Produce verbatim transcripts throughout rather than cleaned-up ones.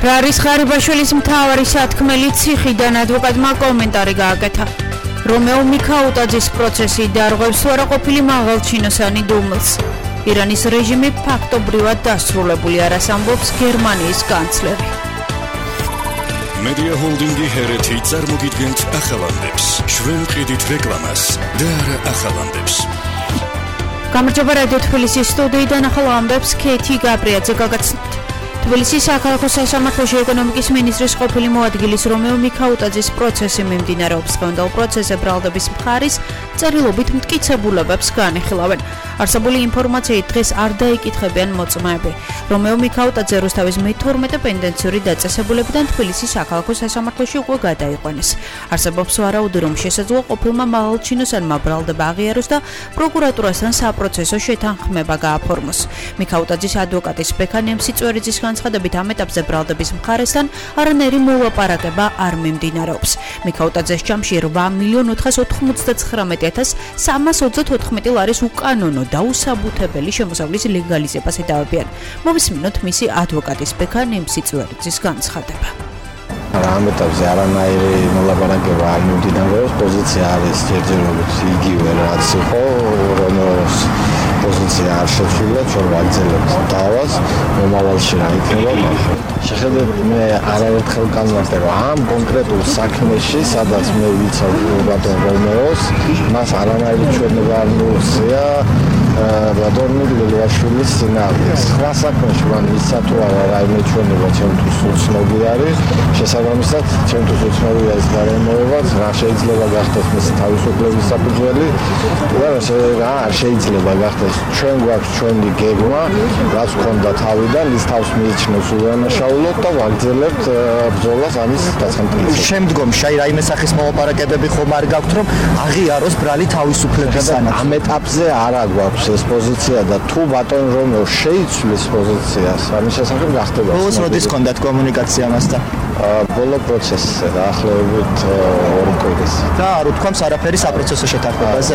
რა არის ღარიბაშვილის მთავარი სათქმელი ციხიდან ადვოკატმა კომენტარი გააკეთა. რომეო მიქაუტაძის პროცესი დარღვევს თუ არა ყოფილი მაღალჩინოსანი დუმილს. ირანის რეჟიმი ფაქტობრივად დასრულებული არას ამბობს გერმანიის კანცლერი. Media Holdingi ჰერეთი წარმოგიდგენთ ახალამდებს. ჩვენ ყიდით რეკლამას და არა ახალამდებს. გამარჯობა რადიო თბილისის სტუდიიდან ახალ ამბებს ქეთი გაბრიაძე გაგაცნობთ. თბილისის საქალაქო სასამართლოში ეკონომიკის მინისტრის ყოფილი მოადგილის რომეო მიქაუტაძის პროცესი მიმდინარეობს. სკანდალ პროცესზე ბრალდების მხარის წერილობით მტკიცებულებებს განიხილავენ. არსებული ინფორმაციით დღეს არ დაიკითხებიან მოწმეები. რომეო მიქაუტაძე რუსთავის მეთორმეტე პენდენციური დაწესებულებიდან თბილისის საქალაქო სასამართლოში უკვე გადაიყვანეს. არსებობს ვარაუდი, რომ შესაძლოა ყოფილმა მაღალჩინოსანმა ბრალდება აღიაროს და პროკურატურასთან საპროცესო შეთანხმება გააფორმოს. მიქაუტაძის ადვოკატის ბექა ნემსიწვერიძის განცხადებით ამ ეტაპზე ბრალდების მხარესთან არანაირი მოლაპარაკება არ მიმდინარეობს. მიქაუტაძეს ჯამში რვა მილიონ ოთხას ოთხმოცდათხრამეტი ათას სამას ოცდათოთხმეტი ლარის უკანონო და უსაბუთებელი შემოსავლის ლეგალიზებას ედავებიან. მოვისმინოთ მისი ადვოკატის ბექა ნემსიწვერიძის განცხადება. ამ ეტაპზე არანაირი მოლაპარაკება არ მიმდინარეობს. პოზიცია არის ჯერჯერობით იგივე რაც იყო, რომელს პოზიცია არ შეცვლილა, ჩვენ ვაგრძელებთ დავას, მომავალში რა იქნება. შეხედეთ, მე არაერთხელ განვარტე, რომ ამ კონკრეტულ საქმეში, სადაც მე ვიცავ ბატონ რომეოს, მას არანაირი ჩვენება არ მიუღწია ბატონ ლელუაშვილის წინააღმდეგ. სხვა საქმეში მან ისა თუ არა რაიმე ჩვენება ჩემთვის უცნობი არის. შესაბამისად, ჩემთვის უცნობი არის გარემოებაც, რა შეიძლება გახდეს მისი თავისუფლების საფუძველი და რა არ შეიძლება გახდეს. ჩვენ გვაქვს ჩვენი გეგმა, რაც გვქონდა თავიდან, ის თავს მიიჩნევს უდანაშაულოდ და ვაგრძელებთ ბრძოლას ამის დასამტკიცებლად. შემდგომში აი რაიმე სახის მოლაპარაკებები ხომ არ გაქვთ, რომ აღიაროს ბრალი თავისუფლებისგან? ამ ეტაპზე არა გვაქვს ეს პოზიცია და თუ ბატონ რომეო შეიცვლის პოზიციას, ამის შესახებ გახდება. ბოლოს როდის გქონდათ კომუნიკაცია მასთან? ბოლო პროცესზე დაახლოებით ორი კვირის. და არ უთქვამს არაფერი საპროცესო შეთანხმებაზე?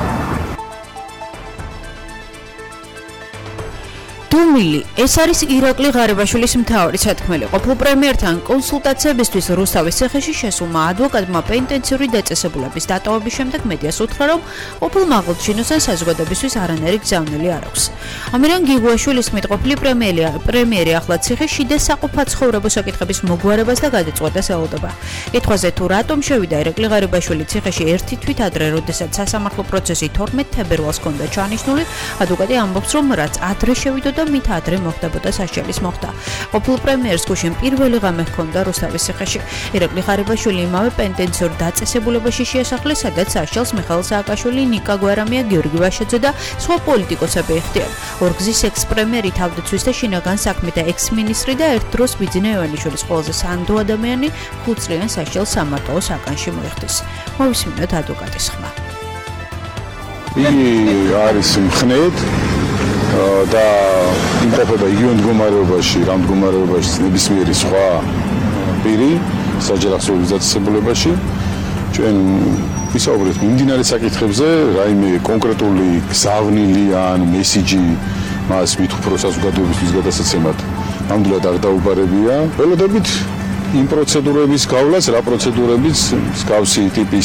დუმილი, ეს არის ირაკლი ღარიბაშვილის მთავარი სათქმელი. ყოფილ პრემიერთან კონსულტაციებისთვის რუსთავის ციხეში შესულმა ადვოკატმა პენდენციური დაწესებულების დატოვების შემდეგ მედიას უთხრა, რომ ყოფილ მაღალჩინოსან საზოგადოებისთვის არანაირი გზავნილი არ აქვს. ამირან გიგუაშვილის თქმით, ყოფილი პრემიერი ახლა ციხეში შიდა საყოფაცხოვრებო საკითხების მოგვარებას და გადაწყვეტას ელოდება. კითხვაზე თუ რატომ შევიდა ირაკლი ღარიბაშვილი ციხეში ერთი თვით ადრე, როდესაც სასამართლო პროცესი თორმეტ თებერვალს ჰქონდა ჩანიშნული, ადვოკატი ამბობს, რომ რაც ადრე შევიდა და მით ადრე მოხდებოდა სასჯელის მოხდა. ყოფილ პრემიერს გუშინ პირველი ღამე ჰქონდა რუსთავის ციხეში. ირაკლი ღარიბაშვილი იმავე პენდენციურ დაწესებულებაში შეასახლეს, სადაც სასჯელს მიხაილ სააკაშვილი, ნიკა გვარამია, გიორგი ვაშაძე და სხვა პოლიტიკოსები იხდიან. ორგზის ექს-პრემიერი, თავდაცვის და შინაგან საქმეთა ექს-მინისტრი და ერთ დროს ბიძინა ივანიშვილის ყველაზე სანდო ადამიანი ხუთწლიან სასჯელს სამარტოო საკანში მოიხდის. მოვისმინოთ ადვოკატის ხმა. იგი არის მხნედ და იმყოფება იგივე მდგომარეობაში, რა მდგომარეობაში ნებისმიერი სხვა პირი საჯელახსოების დაწესებულებაში. ჩვენ ვისაუბრეთ მიმდინარე საკითხებზე, რაიმე კონკრეტული გზავნილი ან მესიჯი მას მით უფრო საზოგადოებისთვის გადასაცემად ნამდვილად არ დაუბარებია. ველოდებით იმ პროცედურების გავლას, რა პროცედურებიც მსგავსი ტიპის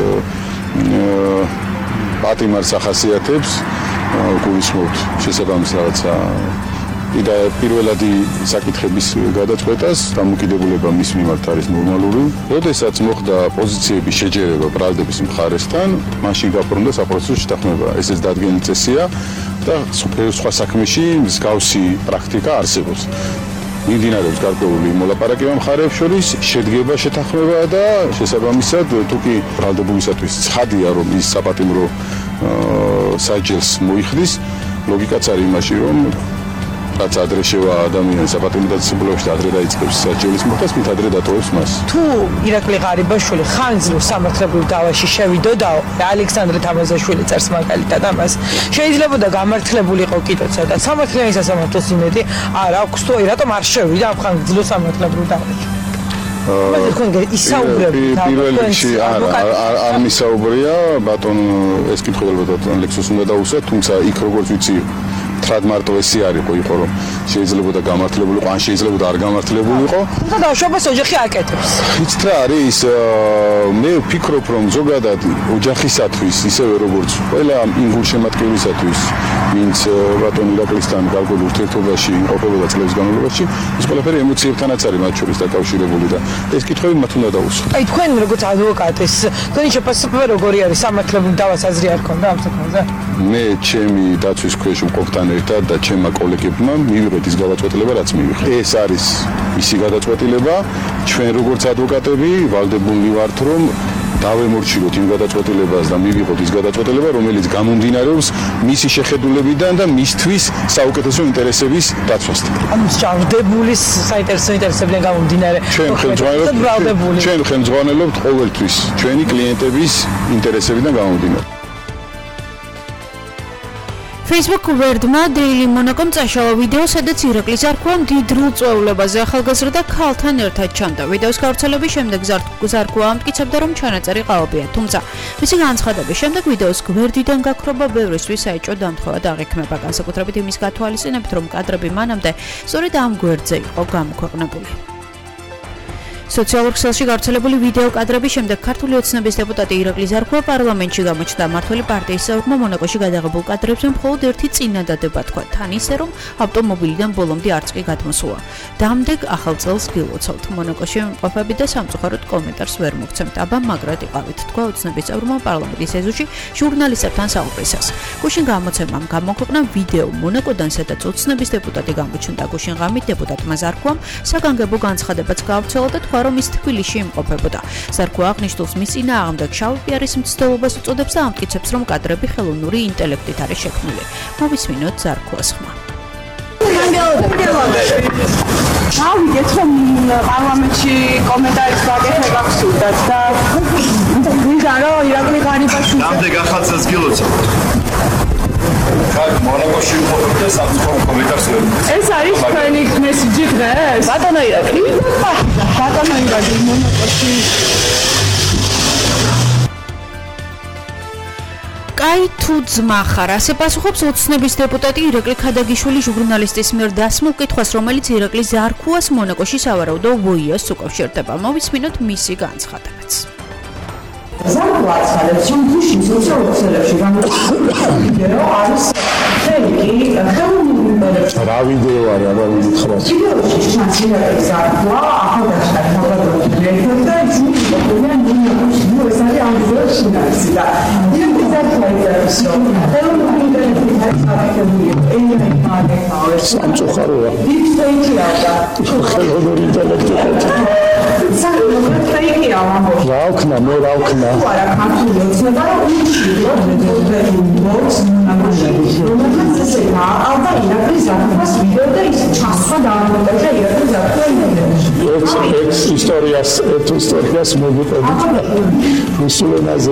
პატიმარს ახასიათებს, გულისხმობთ შესაბამის რაღაცა და პირველადი საკითხების გადაწყვეტას დამოკიდებულება მის მიმართ არის ნორმალური. როდესაც მოხდა პოზიციების შეჯერება ბრალდების მხარესთან, მაშინ გაფორმდა საპროცესო შეთანხმება. ესეც დადგენილი წესია და სხვა საქმეში მსგავსი პრაქტიკა არსებობს. მიმდინარეობს გარკვეული მოლაპარაკება მხარეებს შორის, შედგება შეთანხმება და შესაბამისად თუ კი ბრალდებულისათვის ცხადია, რომ ის საპატიმრო საჯელს მოიხდის, ლოგიკაც არის იმაში, რომ რაც ადრე შევა ადამიანის საპატიმრო დაწესებულებაში და ადრე დაიწყებს საჯელის მოხდას, მით ადრე დატოვებს მას. თუ ირაკლი ღარიბაშვილი ხანგრძლივ სამართლებრივ დავაში შევიდოდა, ალექსანდრე თამაზაშვილი წერს მაგალითად ამას, შეიძლება და გამართლებულიყო კიდეც და სამართლიანი სასამართლოს იმედი არ აქვს თუ რატომ არ შევიდა ამ ხანგრძლივ სამართლებრივ დავაში. მაგრამ თქვენ ისაუბრებთ პირველ რიგში არ მისაუბრია, ბატონ ეს კითხვა ალბათ ბატონ ლექსოს უნდა დაუსვათ, თუმცა იქ როგორც ვიცი მითხრად მარტო ესე არ იყო, იყო რომ შეიძლებოდა გამართლებულიყო, ან შეიძლებოდა არ გამართლებულიყო. თუმცა ბავშვობას ოჯახი აკეთებს. იცით რა არის, მე ვფიქრობ რომ ზოგადად ოჯახისათვის, ისევე როგორც ყველა იმ გულშემატკივრისათვის, ვინც ბატონ ირაკლისთან გარკვეულ ურთიერთობაში იმყოფებოდა წლების განმავლობაში, ის ყველაფერი ემოციებთანაც არის მათ შორის დაკავშირებული და ეს კითხვები მათ უნდა დაუსვათ. აი თქვენ როგორც ადვოკატის, თქვენი შეფასება როგორი არის სამართლებრივ დავას აზრი არ ქონდა ამ საკითხზე? მე ჩემი დაცვის ქვეშ მყოფთან ერთად და ჩემმა კოლეგებმა მივიღეთ ის გადაწყვეტილება, რაც მივიღეთ. ეს არის ისი გადაწყვეტილება, ჩვენ როგორც ადვოკატები ვალდებულნი ვართ, რომ დავემორჩილოთ იმ გადაწყვეტილებას და მივიღოთ ის გადაწყვეტილება, რომელიც გამომდინარეობს მისი შეხედულებიდან და მისთვის საუკეთესო ინტერესების დაცვასთან. ანუ სჭირდებული საინტერესო ინტერესებიდან გამომდინარე. ჩვენ ხელმძღვანელობთ ჩვენ ხელმძღვანელობთ ყოველთვის ჩვენი კლიენტების ინტერესებიდან გამომდინარე. Facebook ვერდმა Daily Monaco-მ წაშალა ვიდეო, სადაც ირაკლის ზარქუამ დიდ რწვეულებაზე ახალგაზრდა ქალთან ერთად ჩანდა. ვიდეოს გავრცელების შემდეგ ზარქუა ამტკიცებდა, რომ ჩანაწერი ყალბია, თუმცა მისი განცხადების შემდეგ ვიდეოს გვერდიდან გაქრობა ბევრისთვის საეჭვო დამთხოვად აღიქმება, განსაკუთრებით იმის გათვალისწინებით, რომ კადრები მანამდე სწორედ ამ გვერდზე იყო გამოქვეყნებული. სოციალურ ქსელში გავრცელებული ვიდეო კადრების შემდეგ ქართული ოცნების დეპუტატი ირაკლი ზარქუა პარლამენტში გამოჩნდა. მმართველი პარტიის წევრმა მონაკოში გადაღებულ კადრებზე მხოლოდ ერთი წინადადება თქვა, თან ისე რომ ავტომობილიდან ბოლომდე არც კი გადმოსულა. დამდეგ ახალ წელს გილოცავთ. მონაკოში მყოფები და სამწუხაროდ კომენტარს ვერ მოგცემთ. აბა მაგრად იყავით, თქვა ოცნების წევრმა პარლამენტის ეზოში ჟურნალისტებთან საუბრისას. გუშინ გამოცემამ გამოქვეყნა ვიდეო მონაკოდან, სადაც ოცნების დეპუტატი გამოჩნდა. გუშინ ღამით დეპუტატმა ზარქუამ საგანგებო განცხადებაც გაავრცელა და რომ ის თბილისში იმყოფებოდა. ზარქუა აღნიშნულს მის წინააღმდეგ შავი პიარის მცდელობას უწოდებს და ამტკიცებს, რომ კადრები ხელოვნური ინტელექტით არის შექმნილი. მოვისმინოთ ზარქუას ხმა. გავიგეთ, რომ პარლამენტში კომენტარის გაკეთება გსურდათ და ვიზა რომ ირაკლი ღარიბაშვილი რამდენ ახალწელს გილოცავთ? ხარ მონაკოში ვიყავ და სამწუხარო კომენტარს ვერ მოგცემ. ეს არის თქვენი მესიჯი დღეს? ბატონო ირაკლი. ბატონო ირაკლი მონაკოში. კაი თუ ძმა ხარ, ასე პასუხობს ოცნების დეპუტატი ირაკლი ქადაგიშვილი ჟურნალისტის მიერ დასმულ კითხვას, რომელიც ირაკლი ზარქუას მონაკოში სავარაუდო ვოიას უკავშირდება. მოვისმინოთ მისი განცხადებაც. ზარქუა აცხადებს, რომ გუშინ სოციალურ ქსელებში გამოქვეყნდა ვიდეო არის ხელი ხელოვნური ინტელექტი. რა ვიდეო არის, აბა ვიდეო. ვიდეოში ჩანს ირაკლი ზარქუა ახალგაზრდა ქალბატონის დირექტორი და ისინი იყვნენ მონაკოში. ნუ ეს არის ამ ვიდეოს ჟურნალისტი და ირაკლი ზარქუა იცის, რომ ხელოვნური ინტელექტი არის აკეთებული ეიაი მაგეთაურს. სამწუხაროა. ის ფეიქია და ხელოვნური ინტელექტი საკუთარ ფეიქია ამბობს. რა ვქნა, მე რა ვქნა. არა ქართული ოცნება რომ უჩიო მეგობრებს მონაკოში რომელსაც ესე გააყავდა ირაკლი ზარქუას ვიდეო და ის ჩასვა დაამონტაჟა ირაკლი ზარქუას ვიდეოში. ეს ეს ისტორიას ეს ისტორიას მოგიყვებით რუსულენაზე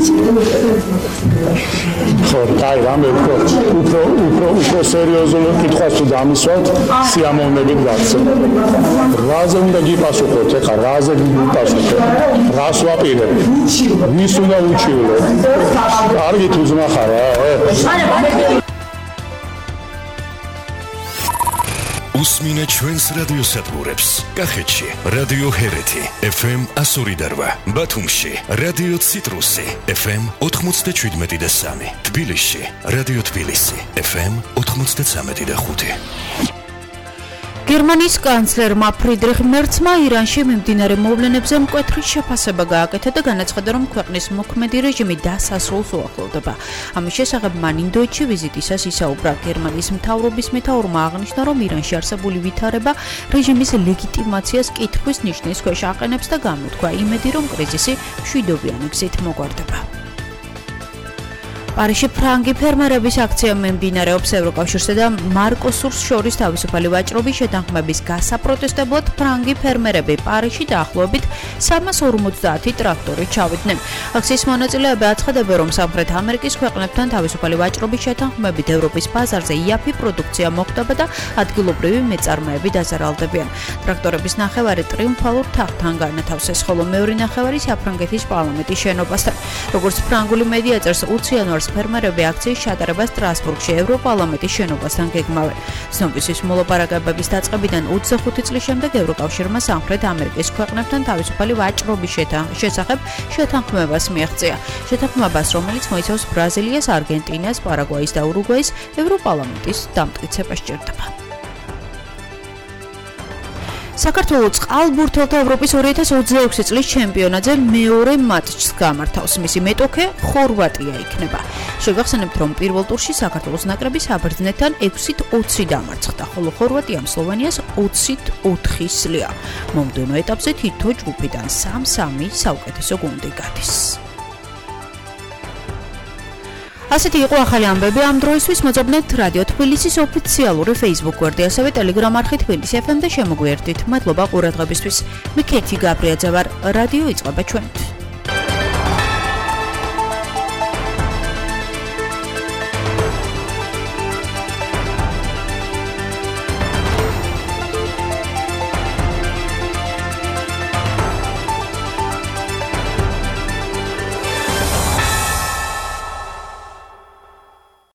ხო დაი რამე უფრო უფრო უფრო უფრო სერიოზული კითხვას თუ დამისვათ სიამოვნებით გაქცევ რაზე უნდა გიპასუხოთ ეხლა რაზე გიპასუხოთ რას ვაპირებ ვის უნდა უჩივლო კარგი თუ ძმა ხარ რა უსმინე ჩვენს რადიოსადგურებს. კახეთში რადიო ჰერეთი ეფ ემ ასორი და რვა, ბათუმში რადიო ციტრუსი ეფ ემ ოთხმოცდაშვიდმეტი და სამი, თბილისში რადიო თბილისი ეფ ემ ოთხმოცდაცამეტი და ხუთი. გერმანიის კანცლერმა ფრიდრიხ მერცმა ირანში მიმდინარე მოვლენებზე მკვეთრი შეფასება გააკეთა და განაცხადა, რომ ქვეყნის მოქმედი რეჟიმი დასასრულს უახლოვდება. ამის შესახებ მან ინდოეთში ვიზიტისას ისაუბრა. გერმანიის მთავრობის მეთაურმა აღნიშნა, რომ ირანში არსებული ვითარება რეჟიმის ლეგიტიმაციას კითხვის ნიშნის ქვეშ აყენებს და გამოთქვა იმედი, რომ კრიზისი მშვიდობიანი გზით მოგვარდება. პარიზში ფრანგი ფერმერების აქცია მიმდინარეობს ევროკავშირსა და მარკოსურს შორის თავისუფალი ვაჭრობის შეთანხმების გასაპროტესტებლად ფრანგი ფერმერები პარიზში დაახლოებით სამას ორმოცდაათი ტრაქტორით ჩავიდნენ. აქციის მონაწილეები აცხადებენ, რომ სამხრეთ ამერიკის ქვეყნებთან თავისუფალი ვაჭრობის შეთანხმებით ევროპის ბაზარზე იაფი პროდუქცია მოხდება და ადგილობრივი მეწარმეები დაზარალდებიან. ტრაქტორების ნახევარი ტრიუმფალურ თაღთან განათავსეს, ხოლო მეორე ნახევარი საფრანგეთის პარლამენტის შენობასთან. როგორც ფრანგული მედია წერს, უცი იანვარს ფერმერები აქციის ჩატარებას სტრასბურგში ევროპარლამენტის შენობასთან გეგმავენ. ცნობისთვის მოლაპარაკებების დაწყებიდან ოცდახუთი წლის შემდეგ ევროკავშირმა სამხრეთ ამერიკის ქვეყნებთან თავისუფალი ვაჭრობის შესახებ შეთანხმებას მიაღწია. შეთანხმებას, რომელიც მოიცავს ბრაზილიას, არგენტინას, პარაგვაის და ურუგვაის ევროპარლამენტის დამტკიცება სჭირდება. საქართველოს წყალბურთელთა ევროპის ორი ათას ოცდაექვსი წლის ჩემპიონატზე მეორე მატჩს გამართავს. მისი მეტოქე ხორვატია იქნება. შეგახსენებთ, რომ პირველ ტურში საქართველოს ნაკრები საბერძნეთთან ექვსით ოცი დამარცხდა, ხოლო ხორვატიამ სლოვენიას ოცით ოთხი სლია. მომდევნო ეტაპზე თითო ჯგუფიდან სამ სამი საუკეთესო გუნდი გადის. ასეთი იყო ახალი ამბები ამ დროისთვის. მოძებნეთ რადიო თბილისის ოფიციალური Facebook გვერდი, ასევე Telegram არხი თბილისი ეფ ემ და შემოგვიერთდით. მადლობა ყურადღებისთვის. მე კეთი გაბრიაძე ვარ. რადიო იწყება ჩვენით.